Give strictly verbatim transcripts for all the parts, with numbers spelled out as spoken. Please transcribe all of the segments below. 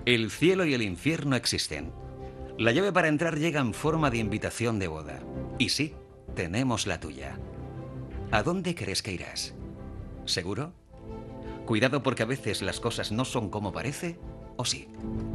El cielo y el infierno existen. La llave para entrar llega en forma de invitación de boda. Y sí, tenemos la tuya. ¿A dónde crees que irás? ¿Seguro? Cuidado porque a veces las cosas no son como parece, ¿o sí?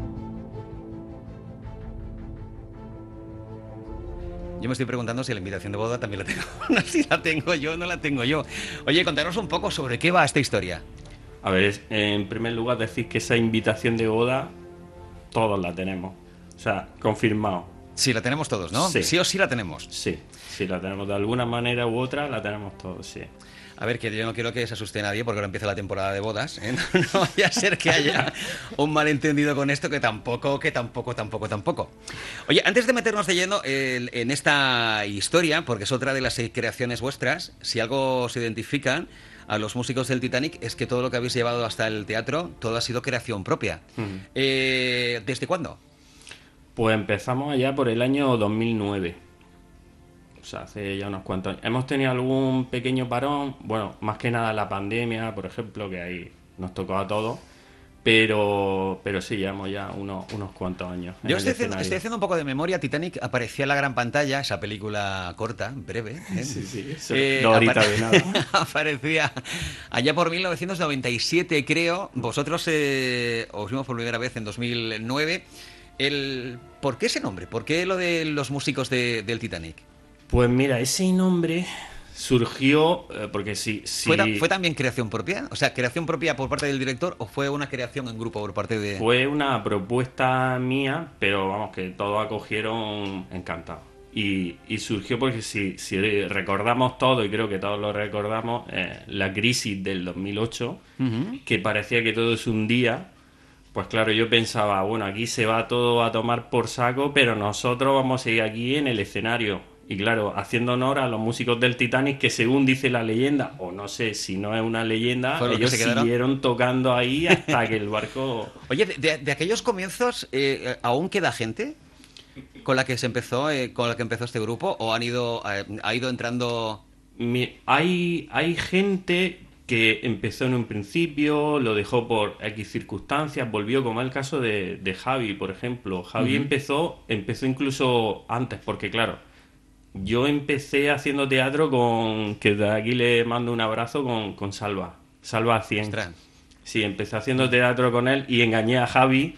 Yo me estoy preguntando si la invitación de boda también la tengo. No, si la tengo yo, no la tengo yo. Oye, contanos un poco sobre qué va esta historia. A ver, en primer lugar decir que esa invitación de boda todos la tenemos. O sea, confirmado. Sí, la tenemos todos, ¿no? Sí. Sí o sí la tenemos. Sí, sí la tenemos. De alguna manera u otra la tenemos todos, sí. A ver, que yo no quiero que se asuste nadie porque ahora empieza la temporada de bodas, ¿eh? No, no vaya a ser que haya un malentendido con esto, que tampoco, que tampoco, tampoco, tampoco. Oye, antes de meternos de lleno eh, en esta historia, porque es otra de las seis creaciones vuestras, si algo se identifican a los músicos del Titanic es que todo lo que habéis llevado hasta el teatro, todo ha sido creación propia. Uh-huh. eh, ¿Desde cuándo? Pues empezamos allá por el año dos mil nueve. O sea, hace ya unos cuantos años. Hemos tenido algún pequeño parón, bueno, más que nada la pandemia, por ejemplo, que ahí nos tocó a todos, pero pero sí, llevamos ya unos, unos cuantos años. Yo estoy haciendo, estoy haciendo un poco de memoria. Titanic aparecía en la gran pantalla, esa película corta, breve. ¿eh? Sí, sí, eso eh, no ahorita apare- de nada. Aparecía allá por mil novecientos noventa y siete, creo. Vosotros eh, os vimos por primera vez en dos mil nueve. El, ¿Por qué ese nombre? ¿Por qué lo de los músicos de, del Titanic? Pues mira, ese nombre surgió eh, porque sí, sí... ¿Fue, ta- ¿Fue también creación propia? O sea, ¿creación propia por parte del director o fue una creación en grupo por parte de...? Fue una propuesta mía, pero vamos, que todos acogieron encantados. Y, y surgió porque si, si recordamos todo, y creo que todos lo recordamos, eh, la crisis del dos mil ocho, uh-huh. que parecía que todo se hundía. Pues claro, yo pensaba, bueno, aquí se va todo a tomar por saco, pero nosotros vamos a seguir aquí en el escenario. Y claro, haciendo honor a los músicos del Titanic, que según dice la leyenda, o no sé si no es una leyenda, ellos siguieron tocando ahí hasta que el barco... Oye, de, de, de aquellos comienzos, eh, ¿aún queda gente con la que se empezó, eh, con la que empezó este grupo? ¿O han ido, eh, ha ido entrando...? Mi, hay, hay gente que empezó en un principio, lo dejó por X circunstancias, volvió, como el caso de, de Javi, por ejemplo. Javi uh-huh. empezó, empezó incluso antes, porque claro... Yo empecé haciendo teatro con... Que de aquí le mando un abrazo con, con Salva. Salva cien. Ostras. Sí, empecé haciendo teatro con él y engañé a Javi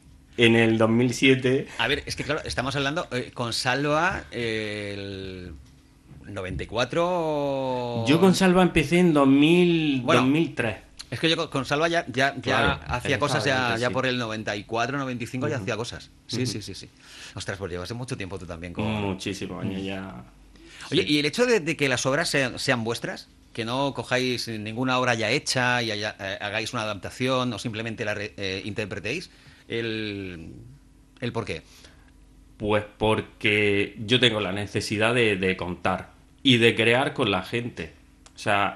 en el dos mil siete. A ver, es que claro, estamos hablando eh, con Salva eh, el noventa y cuatro... Yo con Salva empecé en dos mil, bueno, dos mil tres. Es que yo con Salva ya, ya, ya claro, hacía cosas, ya, ya sí. por el noventa y cuatro, noventa y cinco uh-huh. ya hacía cosas. Sí, uh-huh. sí, sí, sí. Ostras, pues llevas mucho tiempo tú también con... Muchísimos años ya. Oye, Sí. y el hecho de, de que las obras sean, sean vuestras, que no cojáis ninguna obra ya hecha y haya, eh, hagáis una adaptación o simplemente la re, eh, interpretéis, el, el por qué. Pues porque yo tengo la necesidad de, de contar y de crear con la gente. O sea...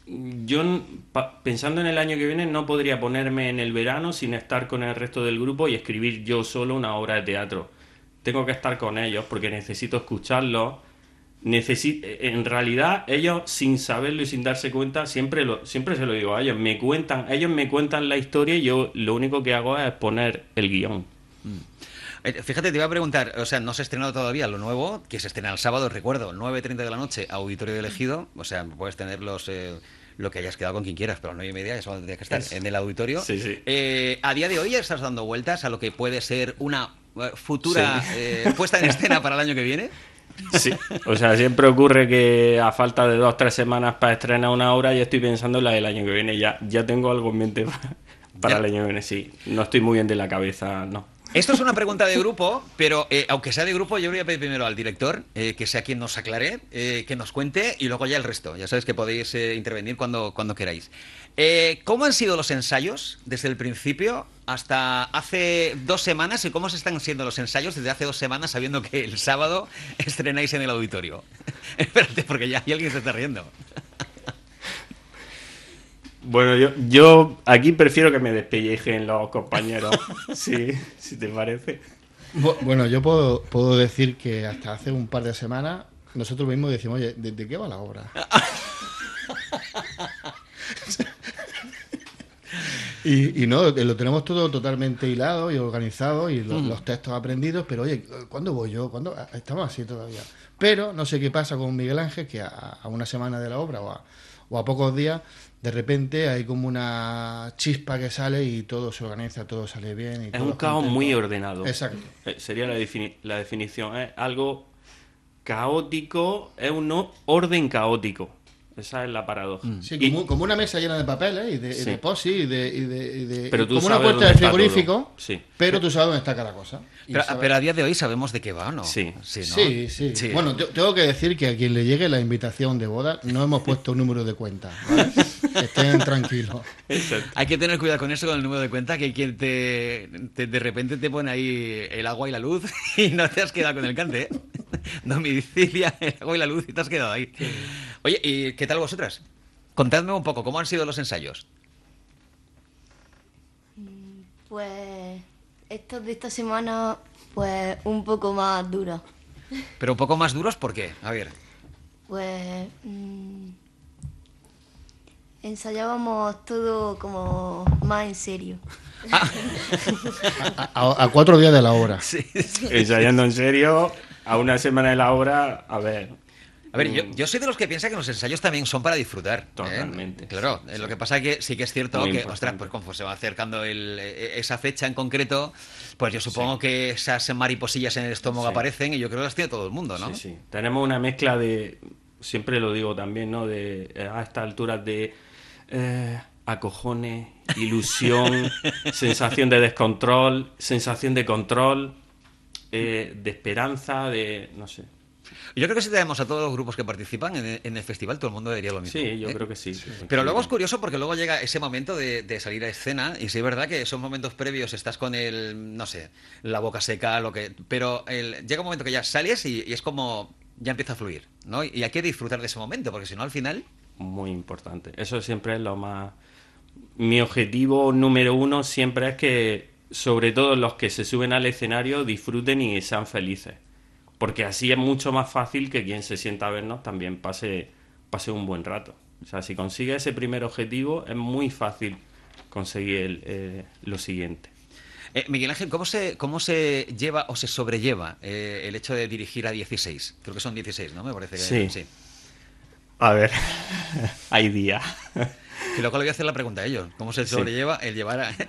Yo, pa, pensando en el año que viene, no podría ponerme en el verano sin estar con el resto del grupo y escribir yo solo una obra de teatro. Tengo que estar con ellos porque necesito escucharlos. Necesi- en realidad, ellos, sin saberlo y sin darse cuenta, siempre, lo, siempre se lo digo a ellos. Me cuentan, ellos me cuentan la historia y yo lo único que hago es poner el guión. Mm. Fíjate, te iba a preguntar, o sea, no se ha estrenado todavía lo nuevo, que se estrena el sábado, recuerdo, nueve y treinta de la noche, Auditorio de Elegido, o sea, puedes tener los, eh, lo que hayas quedado con quien quieras, pero a las nueve y media ya solo tendrías que estar es... en el auditorio. Sí, sí. Eh, a día de hoy ya estás dando vueltas a lo que puede ser una futura sí. eh, puesta en escena para el año que viene. Sí, o sea, siempre ocurre que a falta de dos o tres semanas para estrenar una obra ya estoy pensando en la del año que viene, ya, ya tengo algo en mente para ¿Ya? el año que viene, sí. No estoy muy bien de la cabeza, no. Esto es una pregunta de grupo, pero eh, aunque sea de grupo, yo voy a pedir primero al director, eh, que sea quien nos aclare, eh, que nos cuente, y luego ya el resto. Ya sabes que podéis eh, intervenir cuando, cuando queráis. Eh, ¿Cómo han sido los ensayos desde el principio hasta hace dos semanas? ¿Y cómo se están siendo los ensayos desde hace dos semanas, sabiendo que el sábado estrenáis en el auditorio? Espérate, porque ya hay alguien que se está riendo. Bueno, yo, yo aquí prefiero que me despellejen los compañeros, sí, si te parece. Bueno, yo puedo, puedo decir que hasta hace un par de semanas nosotros mismos decimos, oye, ¿de, de qué va la obra? Y, y no, lo tenemos todo totalmente hilado y organizado y lo, mm. los textos aprendidos, pero oye, ¿cuándo voy yo? ¿Cuándo? Estamos así todavía. Pero no sé qué pasa con Miguel Ángel, que a, a una semana de la obra o a, o a pocos días, de repente hay como una chispa que sale y todo se organiza, todo sale bien. Y es un caos contento. Muy ordenado. Exacto. Eh, sería la, defini- la definición. Es algo caótico, es un orden caótico. Esa es la paradoja. Sí, y, como, como una mesa llena de papeles y de, sí. de posi y de, y de, y de pero tú como sabes una puerta de frigorífico, sí. pero tú sabes dónde está cada cosa. Pero, pero a día de hoy sabemos de qué va, ¿no? Sí, sí, ¿no? sí, sí, sí. Bueno, yo tengo que decir que a quien le llegue la invitación de boda no hemos puesto un número de cuenta, ¿vale? Estén tranquilos. Exacto. Hay que tener cuidado con eso, con el número de cuenta, que hay quien te, te de repente te pone ahí el agua y la luz y no te has quedado con el cante, ¿eh? Domicilia, el agua y la luz y te has quedado ahí. Oye, ¿y qué tal vosotras? Contadme un poco, ¿cómo han sido los ensayos? Pues estos de esta semana, pues un poco más duros. ¿Pero un poco más duros por qué? A ver. Pues mmm, ensayábamos todo como más en serio. Ah. a, a, a cuatro días de la obra. Sí, sí. Ensayando en serio, a una semana de la obra, a ver... A ver, yo, yo soy de los que piensa que los ensayos también son para disfrutar. Totalmente. ¿eh? Claro, sí. Lo que pasa es que sí que es cierto Muy que, importante. ostras, pues como se va acercando el, esa fecha en concreto, pues yo supongo sí. que esas mariposillas en el estómago sí. aparecen y yo creo que las tiene todo el mundo, ¿no? Sí, sí. Tenemos una mezcla de, siempre lo digo también, ¿no? De a estas alturas de eh, acojones, ilusión, sensación de descontrol, sensación de control, eh, de esperanza, de, no sé. Yo creo que si tenemos a todos los grupos que participan en el, en el festival, todo el mundo diría lo mismo. Sí, yo ¿eh? creo que sí. sí. Pero luego es curioso porque luego llega ese momento de, de salir a escena y sí es verdad que esos momentos previos estás con el, no sé, la boca seca, lo que, pero el, llega un momento que ya sales y, y es como, ya empieza a fluir, ¿no? Y hay que disfrutar de ese momento porque si no al final... Muy importante. Eso siempre es lo más... Mi objetivo número uno siempre es que, sobre todo los que se suben al escenario, disfruten y sean felices. Porque así es mucho más fácil que quien se sienta a vernos también pase, pase un buen rato. O sea, si consigue ese primer objetivo, es muy fácil conseguir el, eh, lo siguiente. Eh, Miguel Ángel, ¿cómo se, cómo se lleva o se sobrelleva eh, el hecho de dirigir a dieciséis? Creo que son dieciséis, ¿no? Me parece que sí. sí. A ver, hay días. Y luego le voy a hacer la pregunta a ellos. ¿Cómo se sobrelleva sí. el llevar a...?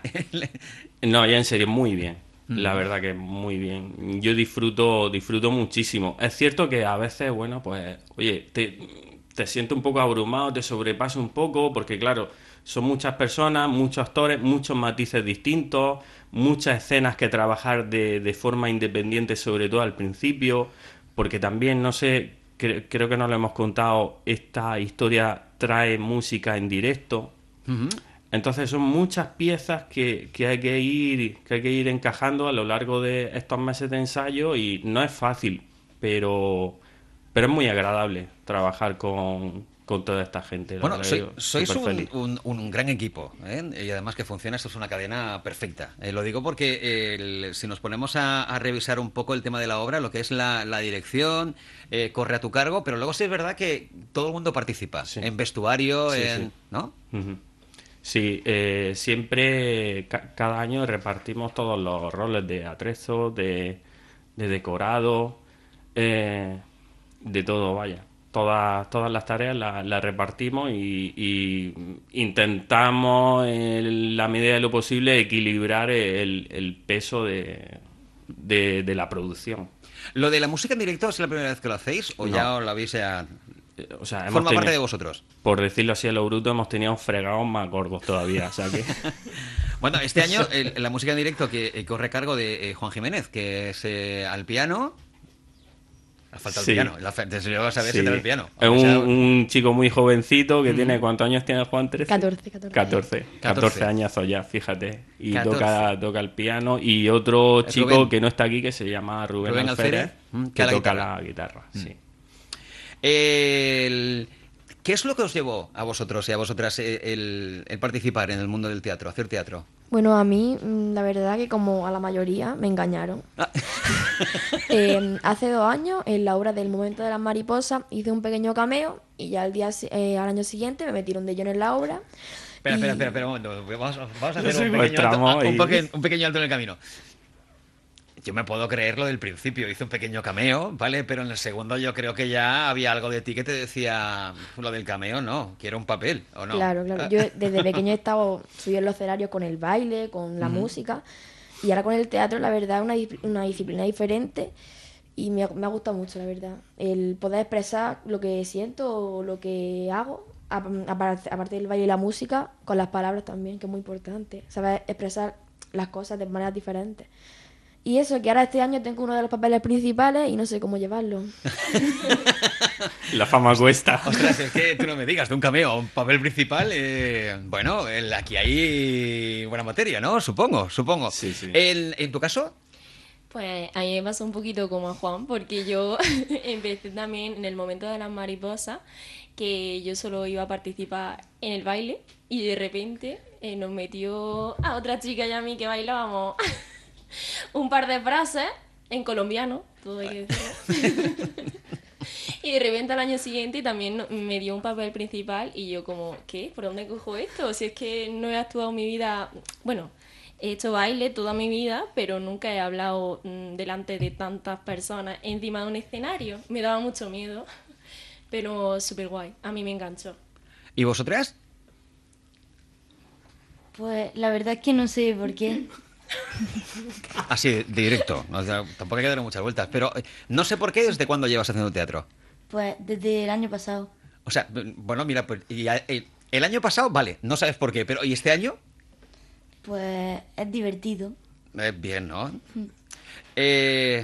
No, ya en serio, muy bien. La verdad que muy bien. Yo disfruto disfruto muchísimo. Es cierto que a veces, bueno, pues, oye, te, te siento un poco abrumado, te sobrepasa un poco, porque claro, son muchas personas, muchos actores, muchos matices distintos, muchas escenas que trabajar de, de forma independiente, sobre todo al principio, porque también, no sé, cre- creo que no lo hemos contado, esta historia trae música en directo. Uh-huh. Entonces son muchas piezas que, que hay que ir que hay que ir encajando a lo largo de estos meses de ensayo y no es fácil, pero pero es muy agradable trabajar con, con toda esta gente. Bueno, soy, sois un, un, un gran equipo, ¿eh? Y además que funciona, esto es una cadena perfecta. Eh, lo digo porque el, si nos ponemos a, a revisar un poco el tema de la obra, lo que es la, la dirección, eh, corre a tu cargo, pero luego sí es verdad que todo el mundo participa, sí. En vestuario, sí, en, sí. ¿no? Uh-huh. Sí, eh, siempre, ca- cada año repartimos todos los roles de atrezo, de, de decorado, eh, de todo, vaya. Todas, todas las tareas las, las repartimos y, y intentamos, en la medida de lo posible, equilibrar el, el peso de, de, de la producción. ¿Lo de la música en directo es la primera vez que lo hacéis o no. ya os lo habéis... A... O sea, hemos forma tenido, parte de vosotros. Por decirlo así a lo bruto, hemos tenido fregados más gordos todavía, o sea que... Bueno, este año el, la música en directo que eh, corre a cargo de eh, Juan Jiménez, que es eh, al piano... Ha faltado sí. el piano, la, te se a saber sí. si trae el piano. Es un, sea... un chico muy jovencito que mm. tiene... ¿Cuántos años tiene Juan? ¿trece? catorce, catorce. catorce, catorce añazos ya, fíjate. Y catorce. toca toca el piano. Y otro es chico Rubén. que no está aquí, que se llama Rubén, Rubén Alférez, Alférez mm, que la toca guitarra. la guitarra, mm. sí. El... ¿Qué es lo que os llevó a vosotros y a vosotras el, el participar en el mundo del teatro, hacer teatro? Bueno, a mí, la verdad que como a la mayoría, me engañaron. Ah. eh, hace dos años, en la obra del Momento de las Mariposas, hice un pequeño cameo y ya al, día, eh, al año siguiente me metieron de lleno en la obra. Espera, Y- espera, espera, espera, un momento. Vamos, vamos a Lo hacer un pequeño, alto, secuestramos ah, un, y- peque- un pequeño alto en el camino. Yo me puedo creer lo del principio, hice un pequeño cameo, ¿vale? Pero en el segundo yo creo que ya había algo de ti que te decía lo del cameo, no, quiero un papel, ¿o no? Claro, claro. Yo desde pequeño he estado subido en los escenarios con el baile, con la música. Y ahora con el teatro, la verdad, es una, dis- una disciplina diferente. Y me ha, me ha gustado mucho, la verdad. El poder expresar lo que siento o lo que hago, a- aparte aparte del baile y la música, con las palabras también, que es muy importante. Saber expresar las cosas de maneras diferentes. Y eso, que ahora este año tengo uno de los papeles principales y no sé cómo llevarlo. La fama cuesta. Ostras, es que tú no me digas, de un cameo a un papel principal, eh, bueno, el- aquí hay buena materia, ¿no? Supongo, supongo. Sí, sí. El- ¿En tu caso? Pues a mí me pasó un poquito como a Juan, porque yo empecé también en el momento de las mariposas, que yo solo iba a participar en el baile y de repente eh, nos metió a otra chica y a mí que bailábamos un par de frases en colombiano, todo hay que decirlo. Y de repente al año siguiente también no- me dio un papel principal y yo como, ¿qué? ¿Por dónde cojo esto? Si es que no he actuado mi vida, bueno, he hecho baile toda mi vida, pero nunca he hablado mm, delante de tantas personas encima de un escenario. Me daba mucho miedo, pero súper guay, a mí me enganchó. ¿Y vosotras? Pues la verdad es que no sé por qué. Así, de directo. O sea, tampoco hay que darle muchas vueltas. Pero eh, no sé por qué, ¿desde cuándo llevas haciendo teatro? Pues desde el año pasado. O sea, b- bueno, mira, pues y a- el, el año pasado, vale, no sabes por qué, pero ¿y este año? Pues es divertido. Eh, bien, ¿no? Eh,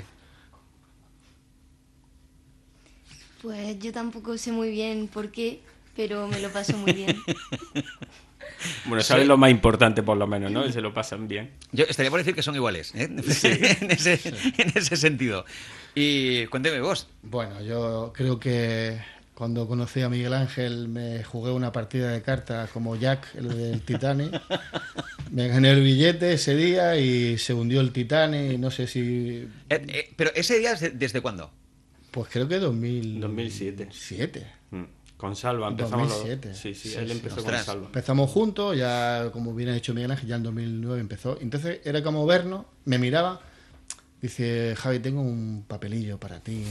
Pues yo tampoco sé muy bien por qué, pero me lo paso muy bien. Bueno, sabes lo más importante por lo menos, ¿no? Que se lo pasan bien. yo estaría por decir que son iguales, ¿eh? en, ese, en ese sentido. Y cuénteme vos. Bueno, yo creo que cuando conocí a Miguel Ángel me jugué una partida de cartas como Jack, el del Titanic. Me gané el billete ese día y se hundió el Titanic y no sé si... Eh, eh, pero ese día, ¿desde, desde cuándo? Pues creo que dos mil... dos mil siete. siete. Mm. Con Salva empezamos dos mil siete. los... Sí, sí, Sí, él sí. empezó Ostras. con Salva. Empezamos juntos, ya como bien ha dicho Miguel Ángel, ya en dos mil nueve empezó. Entonces era como vernos, me miraba, dice, Javi, tengo un papelillo para ti.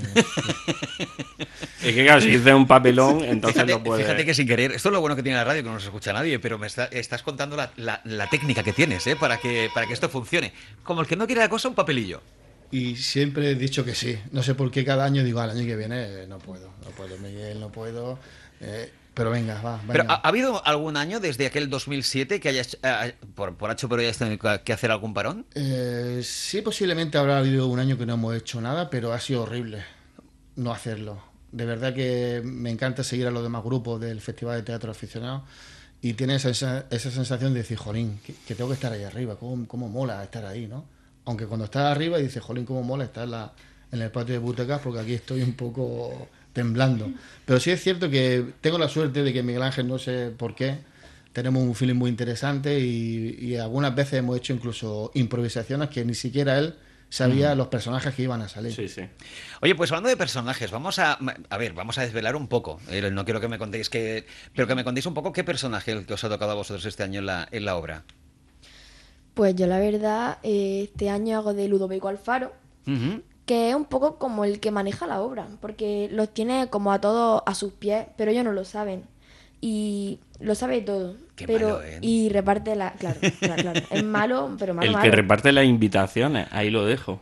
Es que claro, si dices un papelón, entonces Fíjate, lo puedes... fíjate que sin querer, esto es lo bueno que tiene la radio, que no nos escucha nadie, pero me está- estás contando la, la- la técnica que tienes, ¿eh? Para que, para que esto funcione. Como el que no quiere la cosa, un papelillo. Y siempre he dicho que sí. No sé por qué cada año digo, al año que viene eh, no puedo, no puedo, Miguel, no puedo. Eh, pero venga, va, venga. Pero ¿ha, ha habido algún año desde aquel dos mil siete que hayas, eh, por, por H por hayas tenido que hacer algún parón? Eh, sí, posiblemente habrá habido un año que no hemos hecho nada, pero ha sido horrible no hacerlo. De verdad que me encanta seguir a los demás grupos del Festival de Teatro Aficionado y tiene esa, esa, esa sensación de decir, jolín, que, que tengo que estar ahí arriba, cómo, cómo mola estar ahí, ¿no? Aunque cuando estás arriba y dices, jolín, cómo mola estar en, la, en el patio de butacas porque aquí estoy un poco temblando. Pero sí es cierto que tengo la suerte de que Miguel Ángel, no sé por qué, tenemos un feeling muy interesante y, y algunas veces hemos hecho incluso improvisaciones que ni siquiera él sabía los personajes que iban a salir. Sí, sí. Oye, pues hablando de personajes, vamos a... A ver, vamos a desvelar un poco. Eh, No quiero que me contéis que... Pero que me contéis un poco qué personaje el que os ha tocado a vosotros este año en la, en la obra. Pues yo la verdad, eh, este año hago de Ludovico Alfaro, Ujú. que es un poco como el que maneja la obra, porque los tiene como a todos a sus pies, pero ellos no lo saben. Y lo sabe todo. Qué pero malo, ¿eh? Y reparte la... Claro, claro, claro. Es malo, pero malo, El que malo. reparte las invitaciones, ahí lo dejo.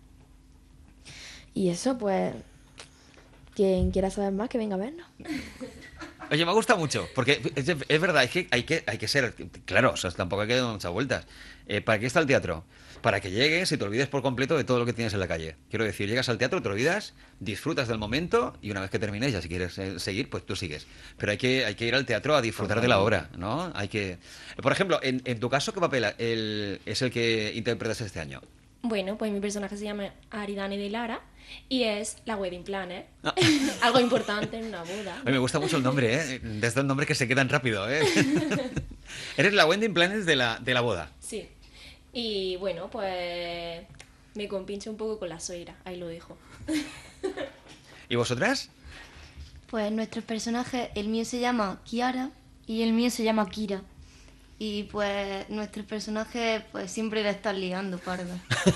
Y eso, pues... Quien quiera saber más, que venga a vernos. Oye, me gusta mucho, porque es, es verdad, es que hay, que hay que ser, claro, o sea, tampoco hay que dar muchas vueltas. Eh, ¿Para qué está el teatro? Para que llegues y te olvides por completo de todo lo que tienes en la calle. Quiero decir, llegas al teatro, te olvidas, disfrutas del momento y una vez que termines, ya si quieres eh, seguir, pues tú sigues. Pero hay que, hay que ir al teatro a disfrutar de la obra, ¿no? Hay que... Por ejemplo, en, en tu caso, ¿qué papel el- es el que interpretas este año? Bueno, pues mi personaje se llama Aridane de Lara y es la wedding planner. Ah. Algo importante en una boda. Oye, me gusta mucho el nombre, ¿eh? De estos nombres que se quedan rápido, ¿eh? Eres la wedding planner de la, de la boda. Sí. Y bueno, pues me compincho un poco con la suegra, ahí lo dejo. ¿Y vosotras? Pues nuestros personajes, el mío se llama Kiara y el mío se llama Kira. Y pues nuestros personajes pues siempre la están liando, parda.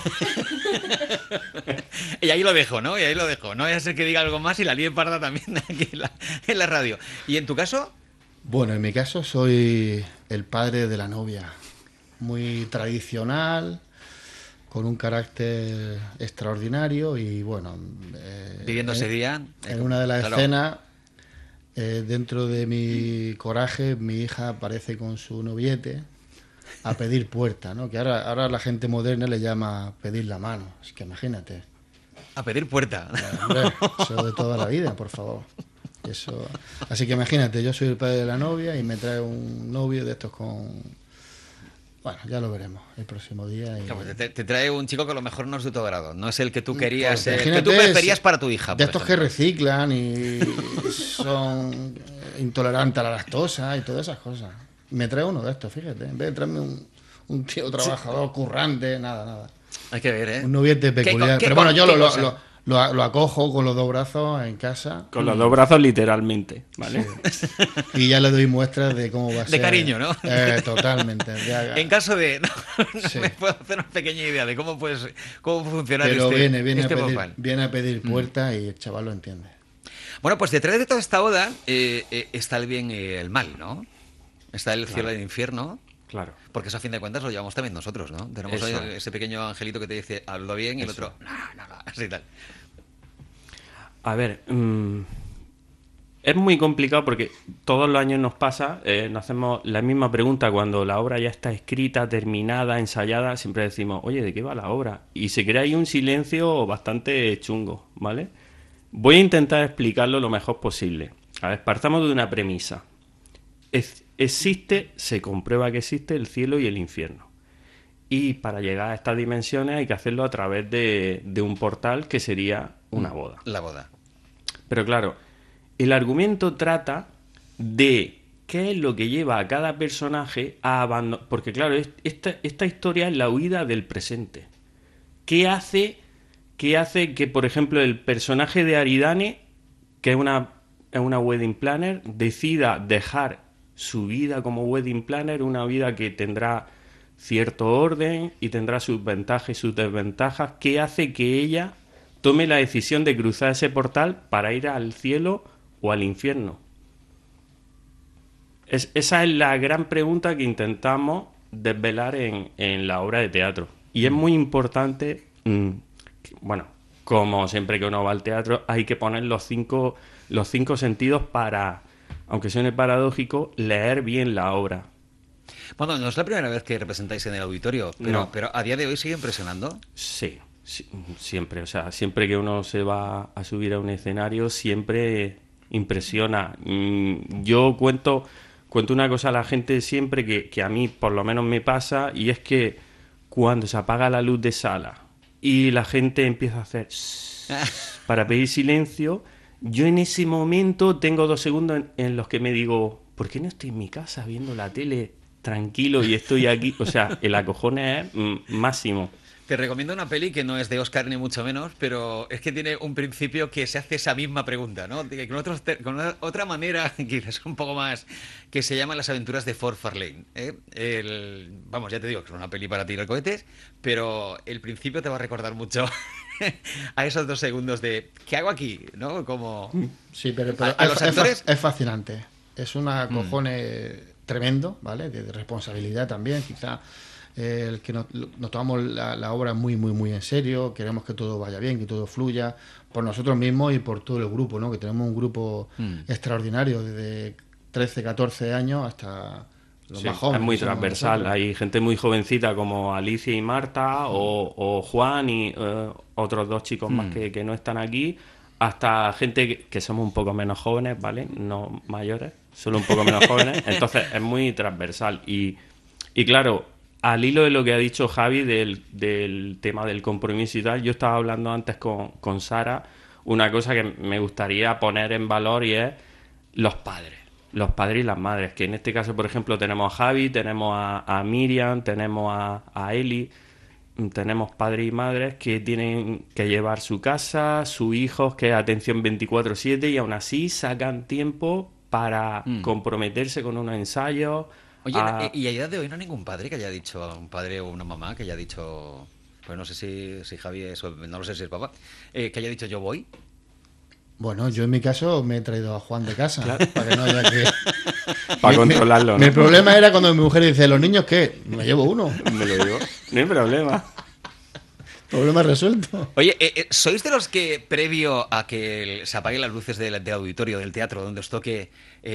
Y ahí lo dejo, ¿no? Y ahí lo dejo. No vaya a ser que diga algo más y la líe parda también aquí en la, en la radio. ¿Y en tu caso? Bueno, en mi caso soy el padre de la novia. Muy tradicional, con un carácter extraordinario y bueno... Eh, Viviendo ese en, día... En una de las claro. escenas, eh, dentro de mi coraje, mi hija aparece con su noviete a pedir puerta, ¿no? Que ahora, ahora la gente moderna le llama pedir la mano. Es que imagínate. A pedir puerta. Eh, hombre, eso de toda la vida, por favor. Eso. Así que imagínate, yo soy el padre de la novia y me trae un novio de estos con... Bueno, ya lo veremos el próximo día. Y... Claro, pues te, te trae un chico que a lo mejor no es de tu grado. No es el que tú Pues, querías, el que imagínate, tú preferías para tu hija. De por estos ejemplo. que reciclan y son intolerantes a la lactosa y todas esas cosas. Me trae uno de estos, fíjate. En vez de traerme un, un tío trabajador, currante, nada, nada. Hay que ver, ¿eh? Un noviete ¿Qué co- peculiar. qué Pero co- bueno, yo qué lo, lo, cosa? lo, lo, lo acojo con los dos brazos en casa Con los dos brazos literalmente, ¿vale? y ya le doy muestras de cómo va a De ser. cariño, ¿no? Eh, totalmente. Ya- En caso de... No, no Sí. me puedo hacer una pequeña idea de cómo, puedes, cómo funciona Pero este, viene, viene, este a pedir, Popal. viene a pedir puerta y el chaval lo entiende. Bueno, pues detrás de toda esta oda eh, eh, está el bien y el mal, ¿no? Está el cielo y el infierno. Claro. Porque eso a fin de cuentas lo llevamos también nosotros, ¿no? Tenemos Eso. ahí ese pequeño angelito que te dice, hazlo bien, y el Eso. otro, no, no, no, así tal. A ver, mmm, es muy complicado porque todos los años nos pasa, eh, nos hacemos la misma pregunta cuando la obra ya está escrita, terminada, ensayada, siempre decimos, oye, ¿de qué va la obra? Y se crea ahí un silencio bastante chungo, ¿vale? Voy a intentar explicarlo lo mejor posible. A ver, partamos de una premisa. Es- existe, se comprueba que existe el cielo y el infierno. Y para llegar a estas dimensiones hay que hacerlo a través de, de un portal que sería una boda. La boda. Pero claro, el argumento trata de qué es lo que lleva a cada personaje a abandonar... Porque claro, es- esta, esta historia es la huida del presente. ¿Qué hace, qué hace que, por ejemplo, el personaje de Aridane, que es una, es una wedding planner, decida dejar su vida como wedding planner, una vida que tendrá cierto orden y tendrá sus ventajas y sus desventajas? ¿Qué hace que ella tome la decisión de cruzar ese portal para ir al cielo o al infierno? Es, esa es la gran pregunta que intentamos desvelar en, en la obra de teatro. Y es muy importante, mmm, que, bueno, como siempre que uno va al teatro, hay que poner los cinco, los cinco sentidos para, aunque suene paradójico, leer bien la obra. Bueno, no es la primera vez que representáis en el auditorio, pero, No. pero a día de hoy sigue impresionando. Sí, sí, siempre. O sea, siempre que uno se va a subir a un escenario, siempre impresiona. Mm, Yo cuento, cuento una cosa a la gente siempre que, que a mí por lo menos me pasa, y es que cuando se apaga la luz de sala y la gente empieza a hacer para pedir silencio, yo en ese momento tengo dos segundos en, en los que me digo, ¿por qué no estoy en mi casa viendo la tele tranquilo y estoy aquí? O sea, el acojone es mm, máximo. Te recomiendo una peli que no es de Oscar ni mucho menos, pero es que tiene un principio que se hace esa misma pregunta, ¿no? De- Con, otros te- con una- otra manera, quizás un poco más, que se llama Las aventuras de Ford Fairlane. ¿eh? El- vamos, ya te digo que es una peli para tirar cohetes, pero el principio te va a recordar mucho a esos dos segundos de ¿qué hago aquí? ¿No? Como... Sí, pero, pero A- a es, los es fa- actores- es fascinante. Es un acojone tremendo, ¿vale? De, de responsabilidad también, quizá. eh, el que nos, nos tomamos la, la obra muy, muy, muy en serio, queremos que todo vaya bien, que todo fluya, por nosotros mismos y por todo el grupo, ¿no? Que tenemos un grupo Mm. extraordinario, desde trece, catorce años hasta los Sí, más jóvenes. es muy que somos transversal. nosotros. Hay gente muy jovencita como Alicia y Marta, o, o Juan y eh, otros dos chicos más que, que no están aquí, hasta gente que, que somos un poco menos jóvenes, ¿vale? No mayores, solo un poco menos jóvenes. Entonces es muy transversal. Y, y claro, al hilo de lo que ha dicho Javi del, del tema del compromiso y tal, yo estaba hablando antes con, con Sara, una cosa que me gustaría poner en valor, y es los padres. Los padres y las madres, que en este caso, por ejemplo, tenemos a Javi, tenemos a, a Miriam, tenemos a, a Eli, tenemos padres y madres que tienen que llevar su casa, sus hijos, que es atención veinticuatro siete, y aún así sacan tiempo para Mm. comprometerse con unos ensayos, Oye, a- y a día de hoy no hay ningún padre que haya dicho, un padre o una mamá que haya dicho, pues no sé si, si Javi es, o no lo sé si es papá, eh, que haya dicho yo voy. Bueno, yo en mi caso me he traído a Juan de casa para que no haya que... para Mi- mi- controlarlo, Mi ¿no? problema era cuando mi mujer dice, ¿los niños qué? Me llevo uno. Me lo digo. No hay problema. Problema resuelto. Oye, eh, eh, ¿sois de los que previo a que el- se apaguen las luces del, del auditorio, del teatro, donde os toque,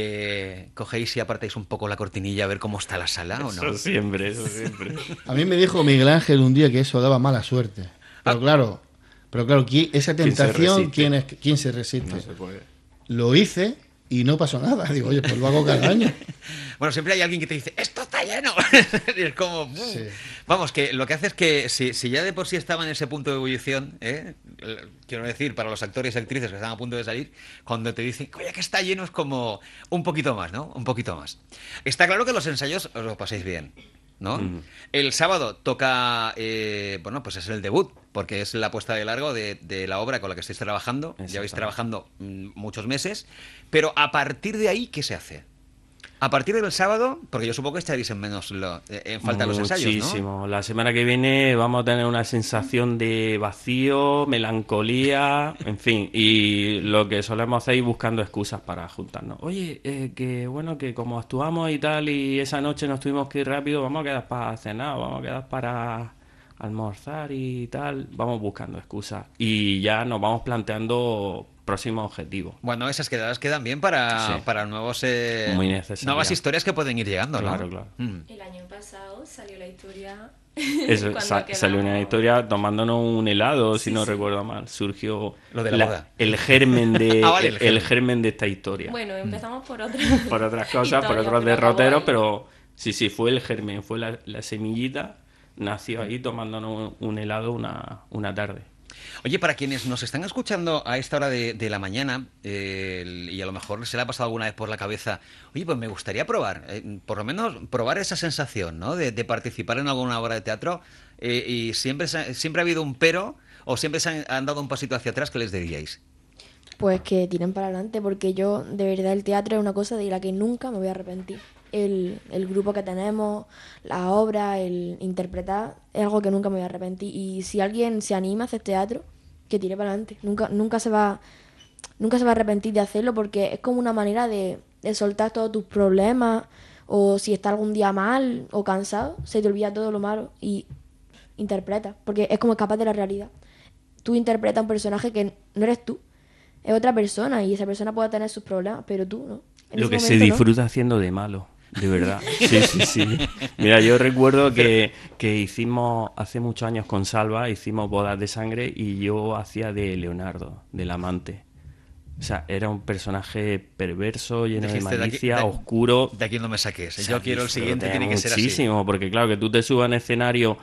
eh, cogéis y apartáis un poco la cortinilla a ver cómo está la sala o no? Eso siempre, eso siempre. A mí me dijo Miguel Ángel un día que eso daba mala suerte. Pero Ah. claro, pero claro, ¿qui- esa ¿Quién se tentación, resiste? ¿quién, es, ¿quién se resiste? No se puede. Lo hice y no pasó nada. Digo, oye, pues lo hago cada año. Bueno, siempre hay alguien que te dice, ¡esto está lleno! Y es como, ¡bum! Sí. Vamos, que lo que hace es que si, si ya de por sí estaba en ese punto de ebullición, ¿eh? El- quiero decir, para los actores y actrices que están a punto de salir, cuando te dicen, oye, que está lleno, es como un poquito más, ¿no? Un poquito más. Está claro que los ensayos os lo pasáis bien, ¿no? Ujú. El sábado toca, eh, bueno, pues es el debut, porque es la puesta de largo de, de la obra con la que estáis trabajando. Ya vais Exactamente. trabajando mm, muchos meses, pero a partir de ahí, ¿qué se hace? A partir del sábado, porque yo supongo que estaréis en menos lo- eh, en falta los ensayos, ¿no? Muchísimo. La semana que viene vamos a tener una sensación de vacío, melancolía, en fin, y lo que solemos hacer es ir buscando excusas para juntarnos. Oye, eh, que bueno, que como actuamos y tal, y esa noche nos tuvimos que ir rápido, vamos a quedar para cenar, vamos a quedar para almorzar y tal, vamos buscando excusas. Y ya nos vamos planteando próximos objetivos. Bueno, esas quedadas quedan bien para, Sí. para nuevos, eh, Muy necesarias. nuevas historias que pueden ir llegando, ¿no? Claro, claro. Mm. El año pasado salió la historia. Eso, cuando sa- salió una quedamos- historia tomándonos un helado, si Sí, no sí. recuerdo mal. Surgió Lo de la boda. el germen de Ah, vale, el el, germen. germen de esta historia. Bueno, empezamos por otra. Por otras cosas, por historia, otros pero derroteros, acabó ahí. pero sí, sí, fue el germen, fue la, la semillita, nació ahí tomándonos un, un helado una, una tarde. Oye, para quienes nos están escuchando a esta hora de, de la mañana, eh, el- y a lo mejor se le ha pasado alguna vez por la cabeza, oye, pues me gustaría probar, eh, por lo menos probar esa sensación, ¿no? De, de participar en alguna obra de teatro, eh, y siempre, se ha- siempre ha habido un pero, o siempre se han, han dado un pasito hacia atrás, ¿qué les diríais? Pues que tiren para adelante, porque yo, de verdad, el teatro es una cosa de la que nunca me voy a arrepentir. El, el grupo que tenemos, la obra, el interpretar, es algo que nunca me voy a arrepentir. Y si alguien se anima a hacer teatro, que tire para adelante. Nunca, nunca se va, nunca se va a arrepentir de hacerlo, porque es como una manera de, de soltar todos tus problemas, o si estás algún día mal o cansado, se te olvida todo lo malo y interpreta, porque es como escapar de la realidad. Tú interpretas un personaje que no eres tú, es otra persona, y esa persona puede tener sus problemas, pero tú no. En Lo ese que se momento no. disfruta haciendo de malo, de verdad. Sí, sí, sí. Mira, yo recuerdo que, que hicimos hace muchos años con Salva, hicimos Bodas de Sangre y yo hacía de Leonardo, del amante. O sea, era un personaje perverso, lleno de Dijiste, de aquí- malicia, de- oscuro. De aquí no me saques, O sea, yo quiero el siguiente, disfruté tiene que ser así. muchísimo, porque claro, que tú te subas en escenario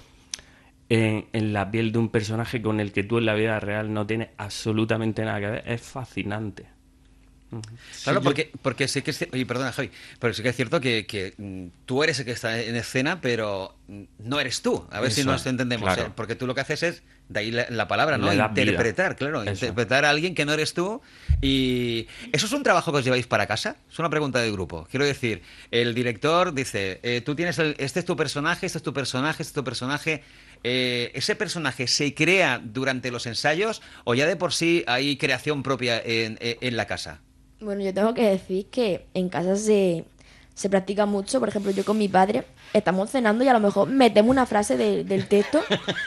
en, en la piel de un personaje con el que tú en la vida real no tienes absolutamente nada que ver, es fascinante. Claro, Sí, yo- porque, porque sí que es cier- oye, perdona, Javi, pero sí que es cierto que, que, mm, tú eres el que está en escena, pero mm, no eres tú. A ver si Eso, nos entendemos. claro. ¿eh? Porque tú lo que haces es, de ahí la, la palabra, ¿no? Le das vida. Interpretar, claro. Eso. Interpretar a alguien que no eres tú. Y ¿eso es un trabajo que os lleváis para casa? Es una pregunta de grupo. Quiero decir, el director dice, eh, tú tienes el- este es tu personaje, este es tu personaje, este es tu personaje. Eh, ¿Ese personaje se crea durante los ensayos o ya de por sí hay creación propia en, en- en la casa? Bueno, yo tengo que decir que en casa se, se practica mucho. Por ejemplo, yo con mi padre estamos cenando y a lo mejor metemos una frase de- del texto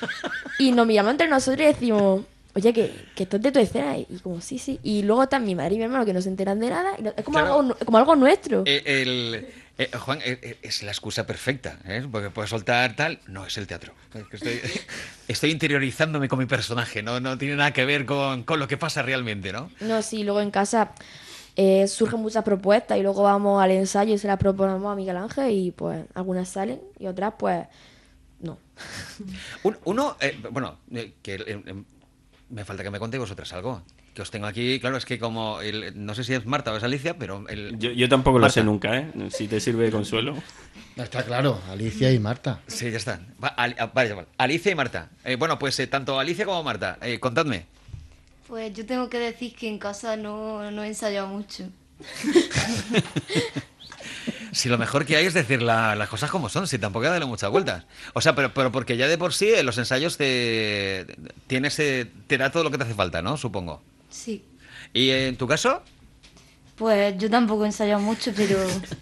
y nos miramos entre nosotros y decimos, oye, que, que esto es de tu escena. Y como, sí, sí. Y luego están mi madre y mi hermano que no se enteran de nada. Y no- es como, Claro. algo, nu- como algo nuestro. Eh, el, eh, Juan, eh, eh, es la excusa perfecta, ¿eh? Porque puedes soltar tal. No, es el teatro. Es que Estoy, estoy interiorizándome con mi personaje, no, no tiene nada que ver con, con lo que pasa realmente, ¿no? No, sí, luego en casa eh, surgen muchas propuestas y luego vamos al ensayo y se las proponemos a Miguel Ángel y pues algunas salen y otras pues no. Un- uno, eh, bueno, eh, que eh, eh, me falta que me contéis vosotras algo. Que os tengo aquí, claro, es que como, el- no sé si es Marta o es Alicia, pero el... Yo, yo tampoco lo Marta. sé nunca, ¿eh? Si te sirve de consuelo. Está claro, Alicia y Marta. Sí, ya está. Va, Al- ah, vale, vale. Alicia y Marta. Eh, bueno, pues eh, tanto Alicia como Marta, eh, contadme. Pues yo tengo que decir que en casa no, no he ensayado mucho. Si lo mejor que hay es decir la- las cosas como son, si tampoco hay que darle muchas vueltas. O sea, pero, pero porque ya de por sí en los ensayos te, tienes, eh, te da todo lo que te hace falta, ¿no? Supongo. Sí. ¿Y en tu caso? Pues yo tampoco he ensayado mucho, pero...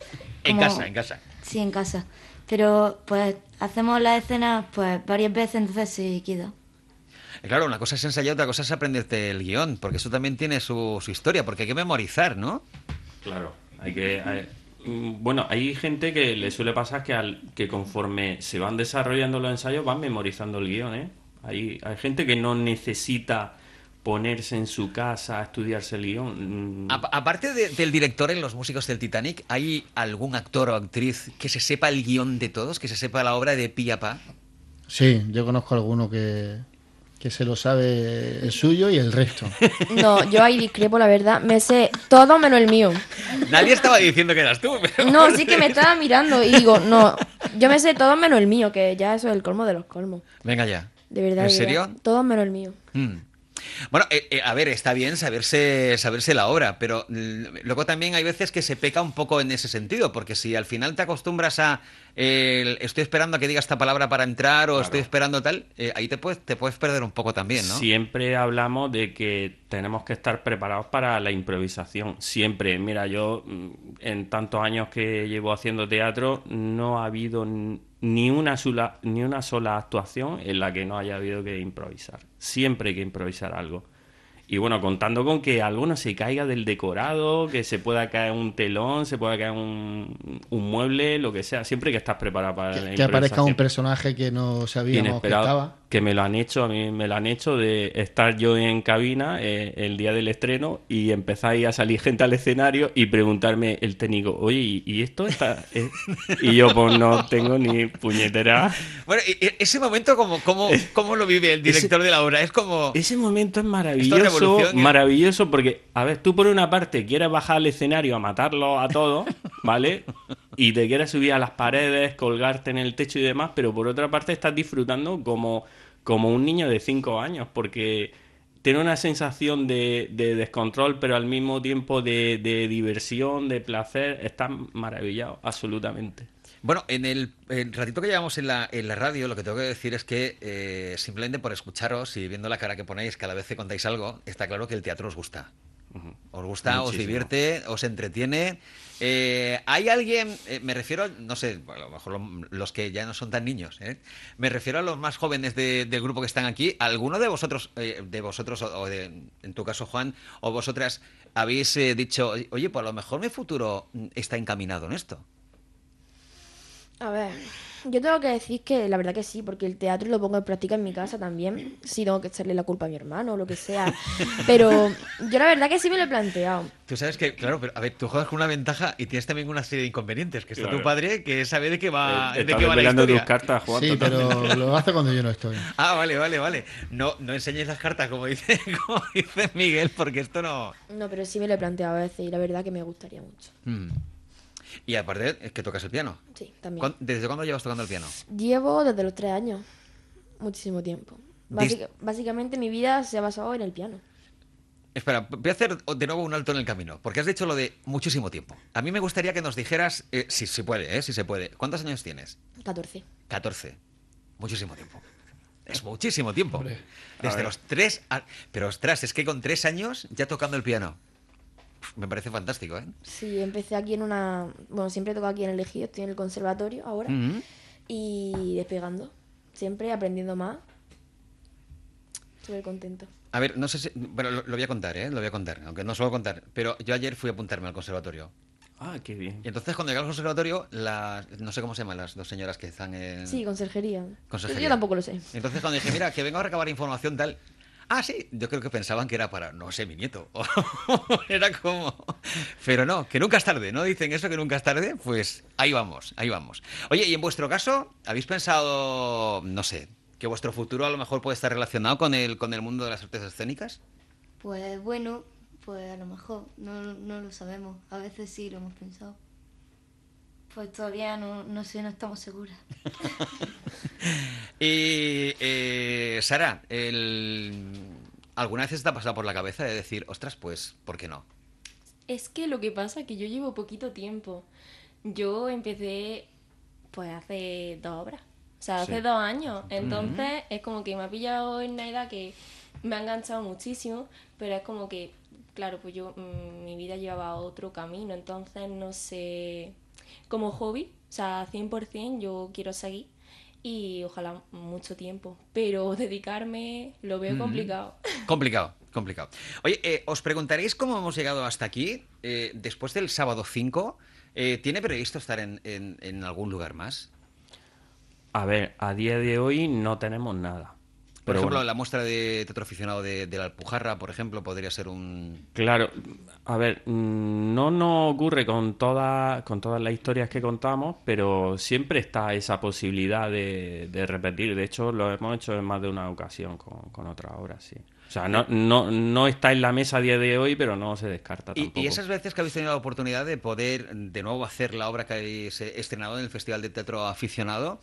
En como- casa, en casa. Sí, en casa. Pero pues hacemos las escenas pues varias veces, entonces se queda. Eh, Claro, una cosa es ensayar, otra cosa es aprenderte el guión, porque eso también tiene su, su historia, porque hay que memorizar, ¿no? Claro, hay que... hay- mm, bueno, hay gente que le suele pasar que, al, que conforme se van desarrollando los ensayos van memorizando el guión, ¿eh? Hay, hay gente que no necesita ponerse en su casa a estudiarse el guión. Mm, A- aparte de- del director en Los músicos del Titanic, ¿hay algún actor o actriz que se sepa el guión de todos, que se sepa la obra de pi a pa? Sí, yo conozco a alguno que, que se lo sabe el suyo y el resto. No, yo ahí discrepo, la verdad. Me sé todo menos el mío. Nadie estaba diciendo que eras tú, pero... No, sí que me estaba mirando y digo, no, yo me sé todo menos el mío, que ya eso es el colmo de los colmos. Venga ya. De verdad. ¿En de serio? verdad. Todo menos el mío. Mm. Bueno, eh, eh, a ver, está bien saberse, saberse la obra, pero mm, luego también hay veces que se peca un poco en ese sentido, porque si al final te acostumbras a eh, el- estoy esperando a que diga esta palabra para entrar o Claro. estoy esperando tal, eh, ahí te puedes, te puedes perder un poco también, ¿no? Siempre hablamos de que tenemos que estar preparados para la improvisación. Siempre. Mira, yo mm, en tantos años que llevo haciendo teatro no ha habido n- ni una sola, ni una sola actuación en la que no haya habido que improvisar. Siempre hay que improvisar algo. Y bueno, contando con que algo no se caiga del decorado, que se pueda caer un telón, se pueda caer un, un mueble, lo que sea. Siempre hay que estar preparado para la Que, que aparezca un improvisación. personaje que no sabíamos que Inesperado, estaba. que me lo han hecho, a mí me lo han hecho de estar yo en cabina eh, el día del estreno y empezáis a salir gente al escenario y preguntarme el técnico, oye, ¿y, y esto está...? eh?". Y yo pues no tengo ni puñetera. Bueno, y- y ese momento, ¿cómo, cómo, cómo lo vive el director de la obra? Es como... Ese momento es Esto maravilloso, es revolución, ¿eh? maravilloso porque, a ver, tú por una parte quieres bajar al escenario a matarlos a todos, ¿vale? Y te quieres subir a las paredes, colgarte en el techo y demás, pero por otra parte estás disfrutando como, como un niño de cinco años, porque tiene una sensación de, de descontrol, pero al mismo tiempo de, de diversión, de placer. Estás maravillado, absolutamente. Bueno, en el, el ratito que llevamos en la, en la radio, lo que tengo que decir es que eh, simplemente por escucharos y viendo la cara que ponéis cada vez que contáis algo, está claro que el teatro os gusta. Ujú. Os gusta, os Muchísimo. divierte, os entretiene. Eh, ¿Hay alguien, eh, me refiero, no sé, a lo mejor lo- los que ya no son tan niños, ¿eh? Me refiero a los más jóvenes de- del grupo que están aquí. ¿Alguno de vosotros, eh, de vosotros o o de, en tu caso Juan, o vosotras habéis eh, dicho, oye, pues a lo mejor mi futuro mm, está encaminado en esto? A ver, yo tengo que decir que la verdad que sí, porque el teatro lo pongo en práctica en mi casa también. Sí, tengo que echarle la culpa a mi hermano o lo que sea. Pero yo la verdad que sí me lo he planteado. Tú sabes que, claro, pero a ver, tú juegas con una ventaja y tienes también una serie de inconvenientes, que está Claro. tu padre que sabe de qué va, Eh, de estás qué va la desvelando historia. tus cartas, Juan. Sí, totalmente. pero lo hace cuando yo no estoy. Ah, vale, vale, vale. No, no enseñéis las cartas como dice, como dice Miguel, porque esto no... No, pero sí me lo he planteado a veces y la verdad que me gustaría mucho. Mm. Y aparte, es que tocas el piano. Sí, también. ¿Cuán- ¿Desde cuándo llevas tocando el piano? Llevo desde los tres años, muchísimo tiempo. Dis- Básica- básicamente mi vida se ha basado en el piano. Espera, voy a hacer de nuevo un alto en el camino, porque has dicho lo de muchísimo tiempo. A mí me gustaría que nos dijeras, eh, si se puede, eh, si se puede. ¿Cuántos años tienes? catorce. catorce. Muchísimo tiempo. Es muchísimo tiempo. Desde ver. los tres... a- Pero ostras, es que con tres años ya tocando el piano. Pf, Me parece fantástico, ¿eh? Sí, empecé aquí en una... Bueno, siempre toco aquí en el Ejido, estoy en el conservatorio ahora. Ujú. Y despegando. Siempre aprendiendo más. Súper contento. A ver, no sé si... Bueno, lo, lo voy a contar, ¿eh? Lo voy a contar, aunque no suelo contar. Pero yo ayer fui a apuntarme al conservatorio. Ah, qué bien. Y entonces cuando llegué al conservatorio, las... no sé cómo se llaman las dos señoras que están en... Sí, conserjería. Conserjería. Yo tampoco lo sé. Entonces cuando dije, mira, que vengo a recabar información tal... Ah, sí, yo creo que pensaban que era para, no sé, mi nieto. Era como... Pero no, que nunca es tarde, ¿no? Dicen eso, que nunca es tarde. Pues ahí vamos, ahí vamos. Oye, y en vuestro caso, ¿habéis pensado, no sé, que vuestro futuro a lo mejor puede estar relacionado con el, con el mundo de las artes escénicas? Pues bueno, pues a lo mejor, no, no lo sabemos. A veces sí lo hemos pensado. Pues todavía no, no sé, no estamos seguras. Y, eh, Sara, el... ¿alguna vez te ha pasado por la cabeza de decir, ostras, pues, ¿por qué no? Es que lo que pasa es que yo llevo poquito tiempo. Yo empecé pues hace dos obras, o sea, hace Sí. dos años. Entonces es como que me ha pillado en una edad que me ha enganchado muchísimo, pero es como que, claro, pues yo, mm, mi vida llevaba otro camino, entonces no sé, como hobby, o sea, cien por ciento yo quiero seguir y ojalá mucho tiempo, pero dedicarme lo veo complicado. Complicado, complicado. Oye, eh, os preguntaréis cómo hemos llegado hasta aquí. Eh, después del sábado cinco, eh, ¿tiene previsto estar en, en- en algún lugar más? A ver, a día de hoy no tenemos nada. Por Pero ejemplo, bueno, la muestra de teatro aficionado de, de la Alpujarra, por ejemplo, podría ser un... claro, a ver, mm, no nos ocurre con todas con todas las historias que contamos, pero siempre está esa posibilidad de, de repetir. De hecho, lo hemos hecho en más de una ocasión con, con otras obras, sí. O sea, no, no, no está en la mesa a día de hoy, pero no se descarta Y, tampoco. y esas veces que habéis tenido la oportunidad de poder de nuevo hacer la obra que habéis eh, estrenado en el Festival de Teatro Aficionado,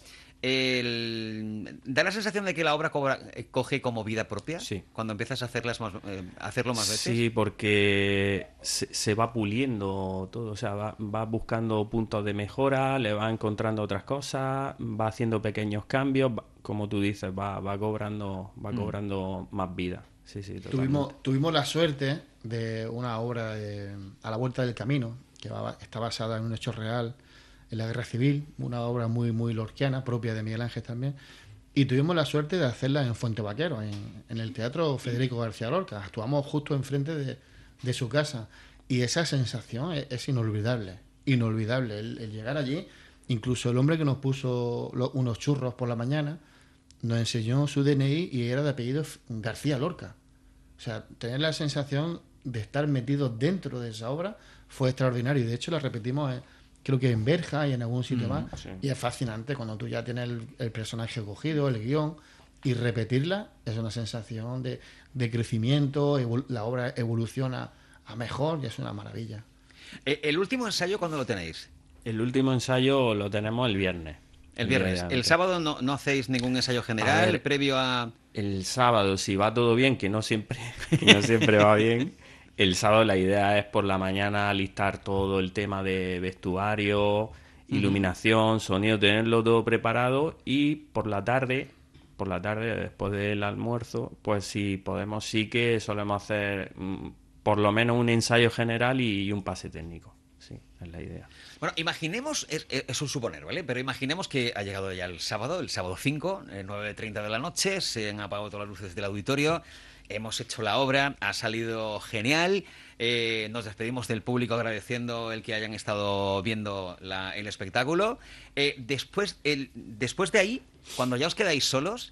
el- ¿da la sensación de que la obra cobra- eh, coge como vida propia? Sí. Cuando empiezas a hacerlas más, eh, a hacerlo más veces. Sí, porque se, se va puliendo todo, o sea, va, va buscando puntos de mejora, le va encontrando otras cosas, va haciendo pequeños cambios, va- como tú dices, va, va cobrando, va cobrando más vida. Sí, sí, totalmente. Tuvimos, tuvimos la suerte de una obra de A la vuelta del camino, que va- está basada en un hecho real, en la Guerra Civil, una obra muy, muy lorquiana, propia de Miguel Ángel también. Y tuvimos la suerte de hacerla en Fuente Vaquero, en, en el Teatro Federico García Lorca. Actuamos justo enfrente de, de su casa. Y esa sensación es, es inolvidable, inolvidable. El, el llegar allí, incluso el hombre que nos puso lo- unos churros por la mañana, nos enseñó su D N I y era de apellido F- García Lorca. O sea, tener la sensación de estar metido dentro de esa obra fue extraordinario. Y de hecho la repetimos, en- creo que en Berja y en algún sitio más. sí. Y es fascinante cuando tú ya tienes el, el personaje cogido, el guión, y repetirla es una sensación de, de crecimiento, evol- la obra evoluciona a mejor y es una maravilla. Eh, ¿El último ensayo cuándo lo tenéis? El último ensayo lo tenemos el viernes. El día viernes. de El antes. sábado no, no hacéis ningún ensayo general A ver. previo a... El sábado, si va todo bien, que no siempre, que no siempre va bien, el sábado la idea es por la mañana alistar todo el tema de vestuario, iluminación, sonido, tenerlo todo preparado y por la tarde, por la tarde, después del almuerzo, pues si podemos, sí que solemos hacer mm, por lo menos un ensayo general y un pase técnico. Sí, es la idea. Bueno, imaginemos, es, es un suponer, ¿vale? Pero imaginemos que ha llegado ya el sábado, el sábado cinco, eh, nueve treinta de la noche, se han apagado todas las luces del auditorio, hemos hecho la obra, ha salido genial, eh, nos despedimos del público agradeciendo el que hayan estado viendo la- el espectáculo. Eh, después, el, después de ahí, cuando ya os quedáis solos,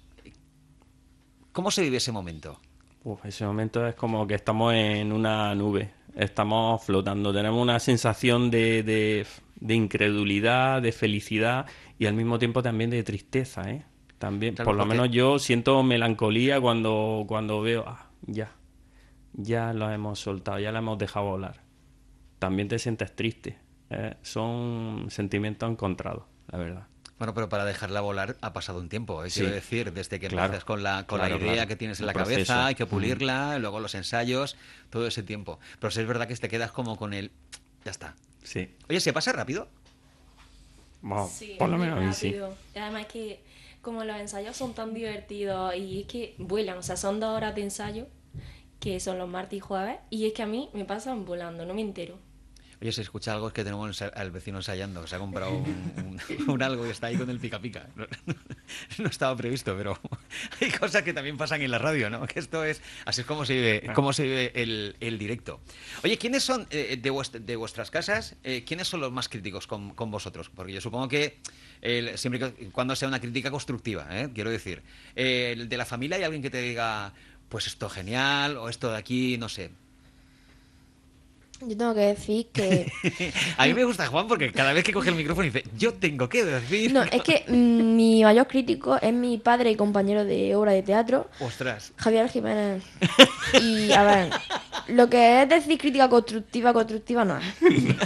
¿cómo se vive ese momento? Uf, ese momento es como que estamos en una nube, estamos flotando, tenemos una sensación de, de, de incredulidad, de felicidad y al mismo tiempo también de tristeza, ¿eh? También, Claro, por lo porque- menos yo siento melancolía cuando, cuando veo, ah, ya, ya lo hemos soltado, ya lo hemos dejado volar. También te sientes triste, ¿eh? Son sentimientos encontrados, la verdad. Bueno, pero para dejarla volar ha pasado un tiempo, ¿eh? Sí. Quiero decir, desde que Claro. empiezas con la, con Claro, la idea claro. que tienes en Un la proceso. cabeza, hay que Mm. pulirla, luego los ensayos, todo ese tiempo. Pero sí es verdad que te quedas como con el... Ya está. Sí, Oye, ¿se pasa rápido? Bueno, Sí, por lo muy menos a mí sí. rápido. Además que como los ensayos son tan divertidos y es que vuelan, o sea, son dos horas de ensayo, que son los martes y jueves, y es que a mí me pasan volando, no me entero. Oye, se escucha algo, es que tenemos ensa- al vecino ensayando, que se ha comprado un, un- un algo y está ahí con el pica pica. No, no estaba previsto, pero hay cosas que también pasan en la radio, ¿no? Que esto es, así es como se vive, cómo se vive el, el directo. Oye, ¿quiénes son eh, de, vuest- de vuestras casas, eh, quiénes son los más críticos con, con vosotros? Porque yo supongo que el- siempre que, cuando sea una crítica constructiva, ¿eh? Quiero decir, eh, el de la familia hay alguien que te diga, pues esto genial, o esto de aquí, no sé. Yo tengo que decir que... A mí me gusta Juan porque cada vez que coge el micrófono dice, yo tengo que decir... No, es que mm, mi mayor crítico es mi padre y compañero de obra de teatro, Ostras. Javier Jiménez. Y, a ver, lo que es decir crítica constructiva, constructiva no es.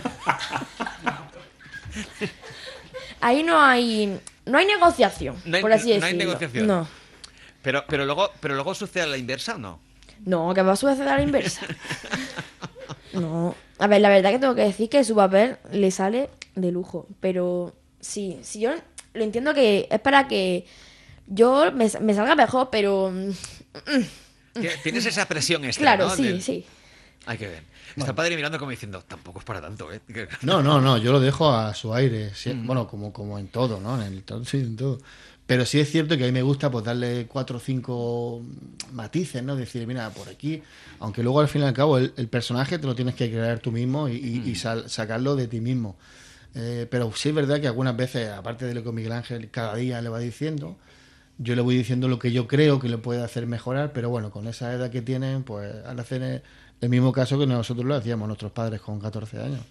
Ahí no hay... No hay negociación, No hay- por así no hay decirlo. negociación. No. Pero, pero, luego, pero luego sucede a la inversa, ¿o no? No, que va a suceder a la inversa. No. A ver, la verdad que tengo que decir que su papel le sale de lujo. Pero sí, sí, yo lo entiendo que es para que yo me, me salga mejor, pero... Tienes esa presión extra, Claro, ¿no? sí, De- sí. Hay que ver. Está padre mirando como diciendo, tampoco es para tanto, ¿eh? No, no, no, yo lo dejo a su aire. Sí, bueno, como, como en todo, ¿no? En el todo, sí, en todo. Pero sí es cierto que a mí me gusta pues darle cuatro o cinco matices, ¿no? Decir, mira, por aquí, aunque luego al fin y al cabo el, el personaje te lo tienes que crear tú mismo y, y- y sal- sacarlo de ti mismo. Eh, pero sí es verdad que algunas veces, aparte de lo que Miguel Ángel cada día le va diciendo, yo le voy diciendo lo que yo creo que le puede hacer mejorar, pero bueno, con esa edad que tienen, pues al hacer el, el mismo caso que nosotros lo hacíamos nuestros padres con catorce años.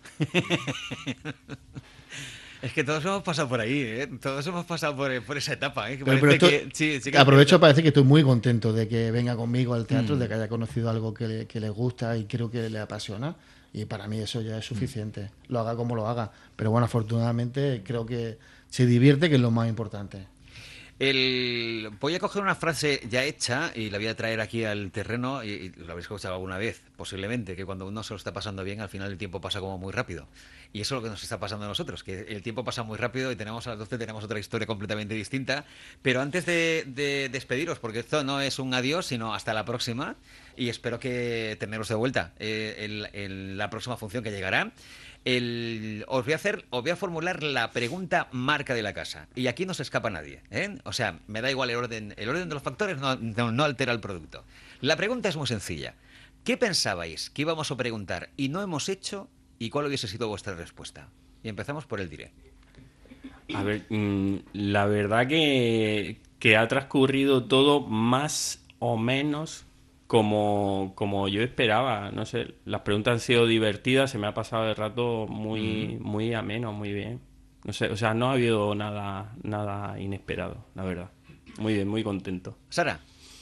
Es que todos hemos pasado por ahí, ¿eh? Todos hemos pasado por, por esa etapa, ¿eh? Que Pero, parece pero esto- que- sí, sí que aprovecho es para decir que estoy muy contento de que venga conmigo al teatro, Mm. de que haya conocido algo que le, que le gusta y creo que le apasiona. Y para mí eso ya es suficiente. Lo haga como lo haga. Pero bueno, afortunadamente creo que se divierte, que es lo más importante. El... Voy a coger una frase ya hecha y la voy a traer aquí al terreno y, y lo habéis escuchado alguna vez, posiblemente, que cuando uno se lo está pasando bien, al final el tiempo pasa como muy rápido. Y eso es lo que nos está pasando a nosotros, que el tiempo pasa muy rápido y tenemos a las doce tenemos otra historia completamente distinta. Pero antes de, de despediros, porque esto no es un adiós, sino hasta la próxima, y espero que teneros de vuelta eh, en, en la próxima función que llegará. El, os voy a hacer, os voy a formular la pregunta marca de la casa. Y aquí no se escapa nadie, ¿eh? O sea, me da igual el orden, el orden de los factores no, no, no altera el producto. La pregunta es muy sencilla. ¿Qué pensabais que íbamos a preguntar y no hemos hecho? ¿Y cuál hubiese sido vuestra respuesta? Y empezamos por el diré. A ver, mm, la verdad que, que ha transcurrido todo más o menos como, como yo esperaba. No sé, las preguntas han sido divertidas, se me ha pasado el rato muy, muy ameno, muy bien. No sé, o sea, no ha habido nada, nada inesperado, la verdad. Muy bien, muy contento. Sara.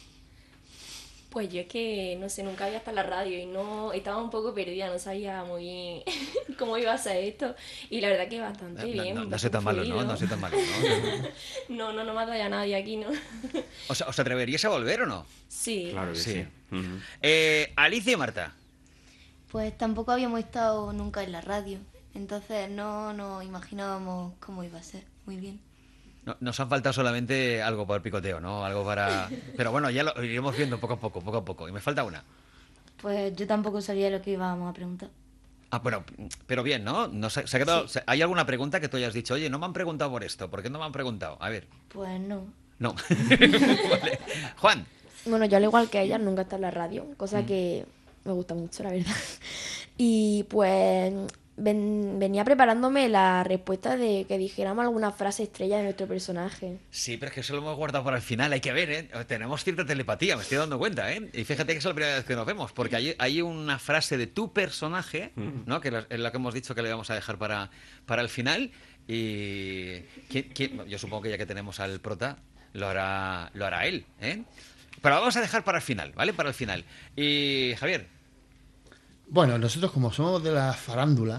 Pues yo es que, no sé, nunca había estado en la radio y no estaba un poco perdida, no sabía muy bien cómo iba a ser esto. Y la verdad que bastante No, bien. no, no bastante soy tan malo, ¿no? fluido. No soy tan malo, ¿no? No, no, no me ha dado ya nadie aquí, ¿no? O sea, ¿os atreveríais a volver o no? Sí. Claro que Sí. sí. Ujú. Eh, Alicia y Marta. Pues tampoco habíamos estado nunca en la radio, entonces no nos imaginábamos cómo iba a ser. Muy bien. No- nos han faltado solamente algo para el picoteo, ¿no? Algo para... Pero bueno, ya lo iremos viendo poco a poco, poco a poco. Y me falta una. Pues yo tampoco sabía lo que íbamos a preguntar. Ah, bueno, pero bien, ¿no? Nos ha- se ha quedado- se- ¿Hay alguna pregunta que tú hayas dicho? Oye, no me han preguntado por esto. ¿Por qué no me han preguntado? A ver. Pues no. No. Vale. Juan. Bueno, yo al igual que ella nunca está en la radio, cosa Mm. que me gusta mucho, la verdad. Y pues ven- venía preparándome la respuesta de que dijéramos alguna frase estrella de nuestro personaje. Sí, pero es que eso lo hemos guardado para el final. Hay que ver, ¿eh? Tenemos cierta telepatía, me estoy dando cuenta, ¿eh? Y fíjate que es la primera vez que nos vemos, porque hay, hay una frase de tu personaje, ¿no? Que es la que hemos dicho que le vamos a dejar para, para el final. Y ¿quién- quién? Yo supongo que ya que tenemos al prota, lo hará, lo hará él, ¿eh? Pero lo vamos a dejar para el final, ¿vale? Para el final. Y Javier. Bueno, nosotros como somos de la farándula,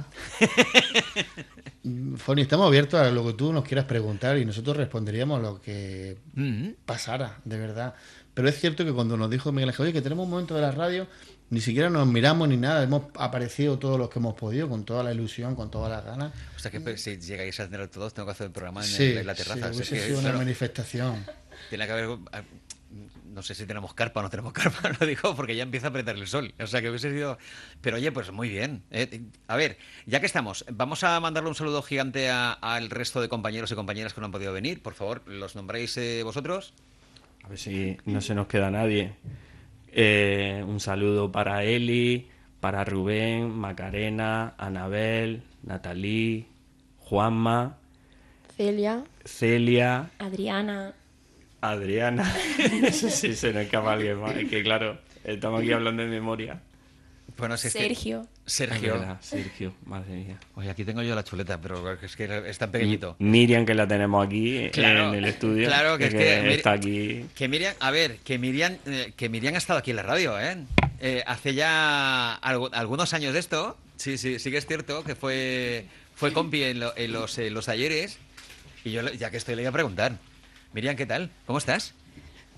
mm, Foni, estamos abiertos a lo que tú nos quieras preguntar y nosotros responderíamos lo que Mm. pasara, de verdad. Pero es cierto que cuando nos dijo Miguel Ángel, oye, que tenemos un momento de la radio, ni siquiera nos miramos ni nada, hemos aparecido todos los que hemos podido, con toda la ilusión, con todas las ganas. O sea que pues, si llegáis a tener todos, tengo que hacer el programa en, Sí, el- en la sí, terraza. O sea, hubiese que, sido una claro, manifestación. tiene que haber... No sé si tenemos carpa o no tenemos carpa, lo digo porque ya empieza a apretar el sol. O sea que hubiese sido... Pero oye, pues muy bien. ¿eh? A ver, ya que estamos, vamos a mandarle un saludo gigante a- al resto de compañeros y compañeras que no han podido venir. Por favor, ¿los nombráis eh, vosotros? A ver si no se nos queda nadie. Eh, un saludo para Eli, para Rubén, Macarena, Anabel, Natalí, Juanma, Celia, Celia, Adriana. Adriana. Eso sí, se nos escapa alguien más. Es que claro, estamos aquí hablando de memoria. Bueno, si es que- Sergio. Es Sergio. verdad, Sergio, madre mía. Oye, aquí tengo yo la chuleta, pero es que es tan pequeñito. Miriam, que la tenemos aquí Claro, en el estudio. claro, que es que Mir- está aquí. Que Miriam, a ver, que Miriam, eh, que Miriam ha estado aquí en la radio, ¿eh? Eh, hace ya algo- algunos años de esto. Sí, sí, sí que es cierto que fue, fue compi en, lo- en los, en los talleres. Y yo, le- ya que estoy, le voy a preguntar. Miriam, ¿qué tal? ¿Cómo estás?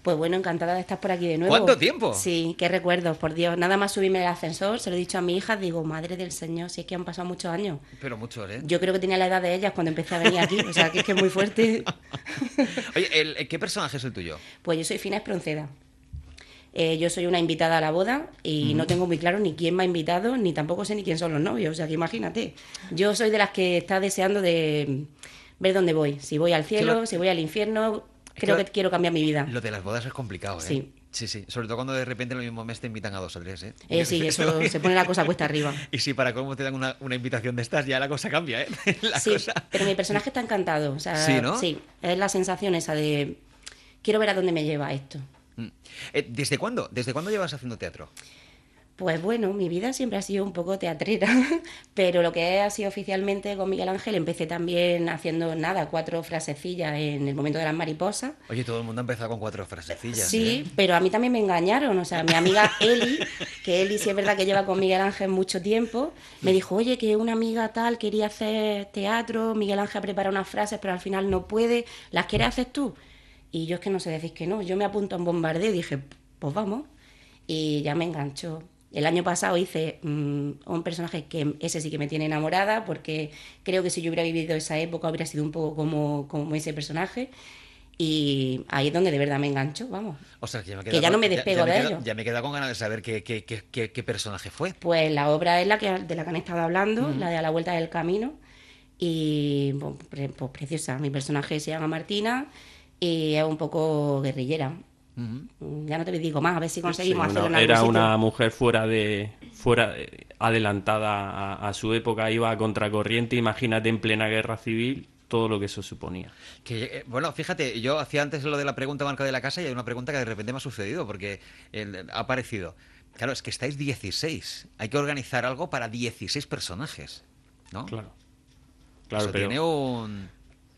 Pues bueno, encantada de estar por aquí de nuevo. ¿Cuánto tiempo? Sí, qué recuerdos, por Dios. Nada más subirme al ascensor, se lo he dicho a mi hija, digo, madre del Señor, si es que han pasado muchos años. Pero muchos, ¿eh? Yo creo que tenía la edad de ellas cuando empecé a venir aquí, o sea, que es que es muy fuerte. Oye, el- ¿qué personaje es el tuyo? Pues yo soy Fina Espronceda. Eh, yo soy una invitada a la boda y no tengo muy claro ni quién me ha invitado, ni tampoco sé ni quién son los novios, o sea, que imagínate. Yo soy de las que está deseando de ver dónde voy, si voy al cielo, Claro. si voy al infierno, Es creo que que lo- quiero cambiar mi vida. Lo de las bodas es complicado, ¿eh? Sí. Sí, sí. Sobre todo cuando de repente en el mismo mes te invitan a dos o tres, ¿eh? Eh, sí, eso se pone la cosa cuesta arriba. Y si para cómo te dan una, una invitación de estas, ya la cosa cambia, ¿eh? La Sí, cosa... pero mi personaje está encantado. O sea, Sí, ¿no? Sí, es la sensación esa de quiero ver a dónde me lleva esto. Mm. Eh, ¿Desde cuándo? ¿Desde cuándo llevas haciendo teatro? Pues bueno, mi vida siempre ha sido un poco teatrera, pero lo que ha sido oficialmente con Miguel Ángel, empecé también haciendo nada, cuatro frasecillas en el momento de las mariposas. Oye, todo el mundo ha empezado con cuatro frasecillas, Sí, ¿eh? pero a mí también me engañaron. O sea, mi amiga Eli, que Eli sí es verdad que lleva con Miguel Ángel mucho tiempo, me dijo, oye, que una amiga tal quería hacer teatro, Miguel Ángel prepara unas frases, pero al final no puede, ¿las quieres hacer tú? Y yo es que no sé decir que no, yo me apunto a un bombardeo y dije, pues vamos, y ya me enganchó. El año pasado hice mmm, un personaje que ese sí que me tiene enamorada, porque creo que si yo hubiera vivido esa época hubiera sido un poco como, como ese personaje. Y ahí es donde de verdad me engancho, vamos. O sea, que, ya me he Que quedado ya no con- me despego ya me he de quedado- ello. Ya me he quedado con ganas de saber qué, qué, qué, qué, qué personaje fue. Pues la obra es la que de la que han estado hablando, la de A la vuelta del camino. Y pues, pre- pues preciosa. Mi personaje se llama Martina y es un poco guerrillera. Ujú. Ya no te digo más, a ver si conseguimos Sí, hacerlo en una- algún era sitio. una mujer fuera de fuera eh, adelantada a, a su época, iba a contracorriente. Imagínate en plena guerra civil todo lo que eso suponía. Que, eh, bueno, fíjate, yo hacía antes lo de la pregunta marca de la casa y hay una pregunta que de repente me ha sucedido porque eh, ha aparecido. Claro, es que estáis dieciséis. Hay que organizar algo para dieciséis personajes, ¿no? Claro, claro, Eso pero tiene un...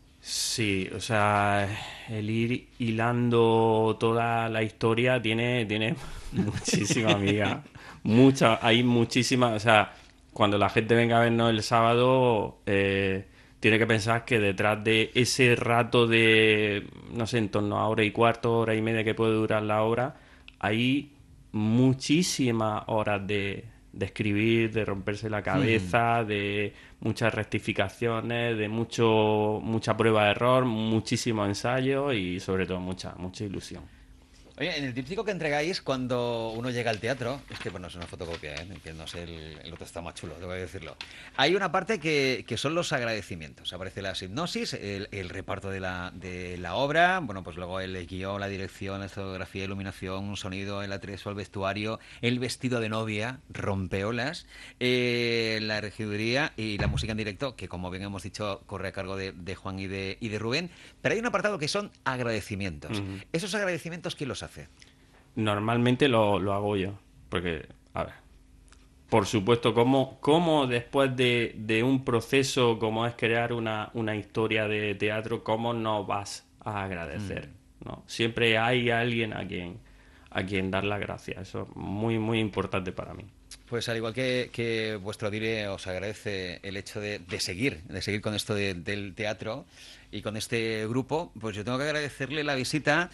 sí, o sea, el ir hilando toda la historia tiene tiene muchísima amiga, mucha, hay muchísima, o sea, cuando la gente venga a vernos el sábado, eh, tiene que pensar que detrás de ese rato de, no sé, en torno a hora y cuarto, hora y media que puede durar la obra, hay muchísimas horas de, de escribir, de romperse la cabeza, de muchas rectificaciones, de mucho mucha prueba de error, muchísimo ensayo y sobre todo mucha mucha ilusión. Oye, en el tríptico que entregáis cuando uno llega al teatro, es que bueno, es una fotocopia, ¿eh? Que no sé, el, el otro está más chulo, tengo que decirlo. Hay una parte que, que son los agradecimientos. Aparece la hipnosis, el, el reparto de la, de la obra, bueno, pues luego el guión, la dirección, la escenografía, iluminación, sonido, el atrezo, el vestuario, el vestido de novia, rompeolas, eh, la regiduría y la música en directo, que como bien hemos dicho, corre a cargo de, de Juan y de, y de Rubén. Pero hay un apartado que son agradecimientos. Ujú. ¿Esos agradecimientos quién los hace? Normalmente lo, lo hago yo, porque, a ver, por supuesto, como, como después de, de un proceso como es crear una, una historia de teatro, ¿cómo no vas a agradecer? ¿No? Siempre hay alguien a quien, a quien dar las gracias. Eso es muy, muy importante para mí. Pues al igual que, que vuestro dire os agradece el hecho de, de seguir, de seguir con esto de- del teatro y con este grupo, pues yo tengo que agradecerle la visita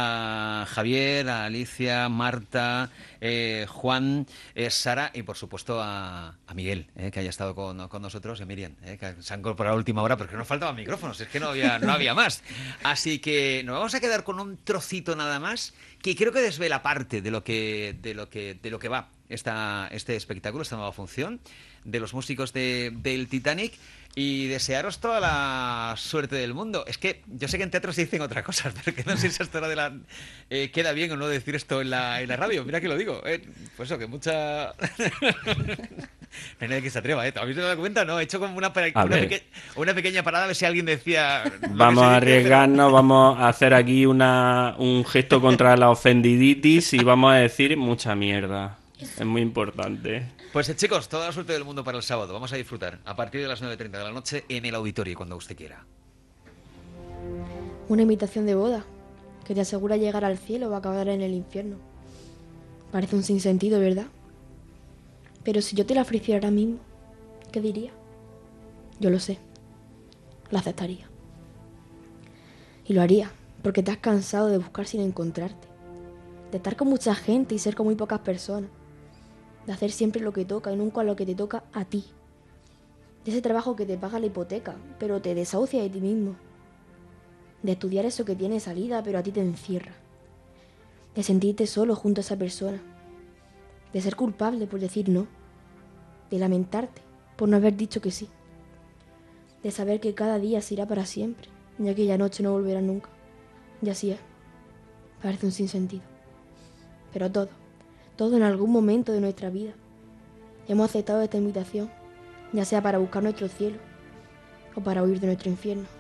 a Javier, a Alicia, Marta, eh, Juan, eh, Sara y por supuesto a, a Miguel, eh, que haya estado con, con nosotros, y a Miriam, eh, que se han incorporado a última hora porque no faltaban micrófonos, es que no había, no había más. Así que nos vamos a quedar con un trocito nada más que creo que desvela parte de lo que, de lo que, de lo que va esta, este espectáculo, esta nueva función de los músicos de, del Titanic, y desearos toda la suerte del mundo. Es que yo sé que en teatro se dicen otras cosas, pero que no sé si hasta ahora de la, eh, queda bien o no decir esto en la, en la radio. Mira que lo digo. Eh, pues eso, que mucha... No hay nadie que se atreva, ¿eh? ¿Habéis dado cuenta? No, he hecho como una, pe- A una, ver. peque- una pequeña parada a ver si alguien decía... lo que Vamos se a dice, arriesgarnos, vamos a hacer aquí una, un gesto contra la ofendiditis y vamos a decir mucha mierda. Es muy importante. Pues eh, chicos, toda la suerte del mundo para el sábado. Vamos a disfrutar a partir de las nueve y treinta de la noche en el auditorio, cuando usted quiera. Una invitación de boda que te asegura llegar al cielo o acabar en el infierno. Parece un sinsentido, ¿verdad? Pero si yo te la ofreciera ahora mismo, ¿qué diría? Yo lo sé. La aceptaría. Y lo haría, Porque te has cansado de buscar sin encontrarte. De estar con mucha gente y ser con muy pocas personas. De hacer siempre lo que toca y nunca lo que te toca a ti. De ese trabajo que te paga la hipoteca, pero te desahucia de ti mismo. De estudiar eso que tiene salida, pero a ti te encierra. De sentirte solo junto a esa persona. De ser culpable por decir no. De lamentarte por no haber dicho que sí. De saber que cada día se irá para siempre y aquella noche no volverá nunca. Y así es. Parece un sinsentido. Pero todo, todo en algún momento de nuestra vida hemos aceptado esta invitación, ya sea para buscar nuestro cielo o para huir de nuestro infierno.